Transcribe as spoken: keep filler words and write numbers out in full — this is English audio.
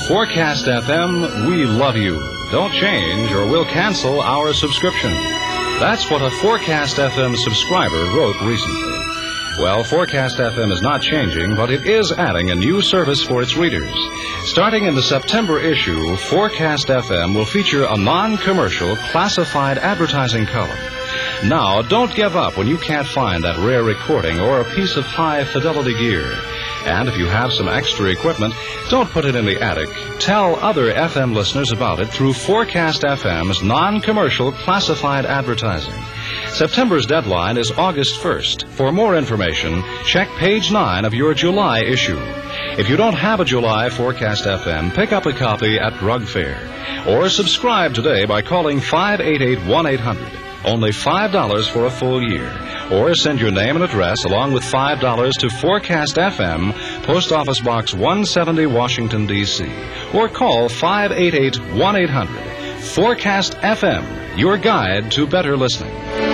Forecast F M, we love you. Don't change or we'll cancel our subscription. That's what a Forecast F M subscriber wrote recently. Well, Forecast F M is not changing, but it is adding a new service for its readers. Starting in the September issue, Forecast F M will feature a non-commercial classified advertising column. Now, don't give up when you can't find that rare recording or a piece of high-fidelity gear. And if you have some extra equipment, don't put it in the attic. Tell other F M listeners about it through Forecast F M's non-commercial classified advertising. September's deadline is August first. For more information, check page nine of your July issue. If you don't have a July Forecast F M, pick up a copy at Drug Fair. Or subscribe today by calling five eight eight, one eight hundred. Only five dollars for a full year. Or send your name and address along with five dollars to Forecast F M, Post Office Box one seventy, Washington, D C Or call five eight eight, one eight hundred. Forecast F M, your guide to better listening.